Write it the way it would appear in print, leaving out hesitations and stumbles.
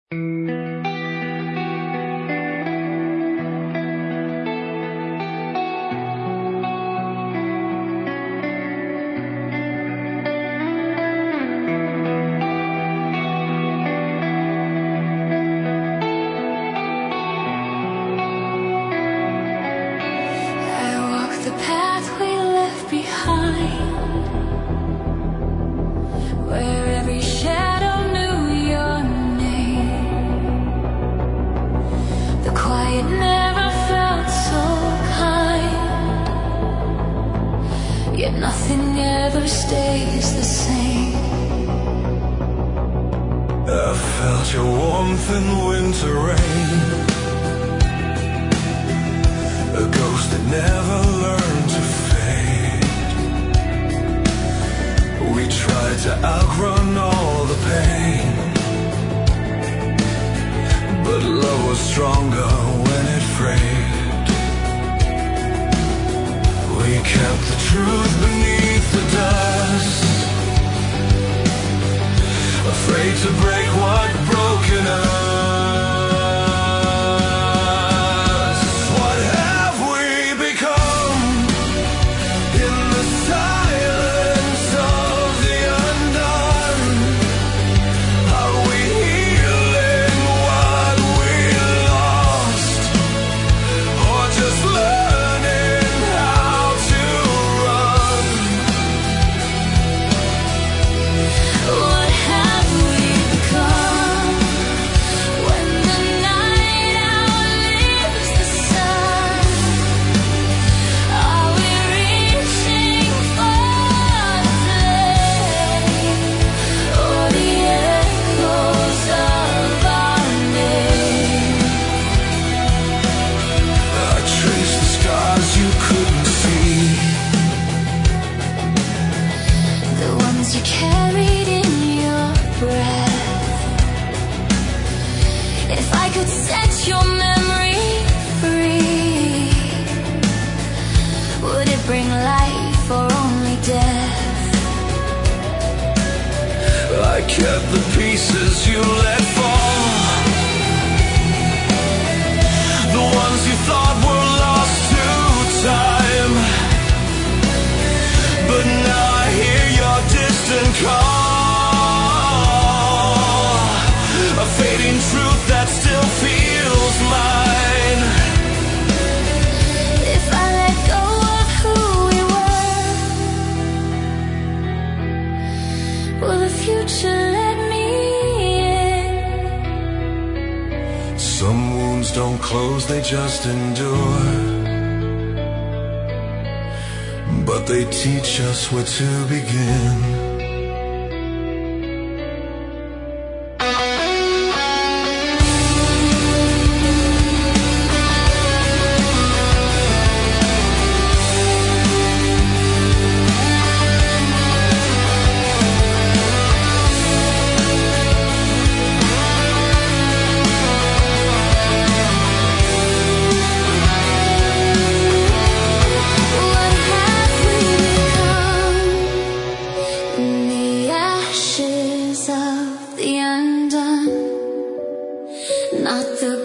Nothing ever stays the same. I felt your warmth in winter rain, a ghost that never learned to fade. We tried to outrun all the pain, but love was stronger when it frayed. We kept the truth beneath the dust, afraid to break what broken us. What have we become in the silence of the undone? Are we healing what we lost, or just learning how to run? What have we become when the night outlives the sun? Are we reaching for the flame, or the echoes of our name? I traced the scars you couldn't see, The ones you carried in your breath. If I could set your memory free, would it bring life or only death? I kept the pieces you let fall, the ones you thought were lost to time. But now I hear your distant call, a fading truth that still feels mine. If I let go of who we were, will the future let me in? Some wounds don't close, they just endure, but they teach us where to begin. What have we become in the ashes of the undone? Not the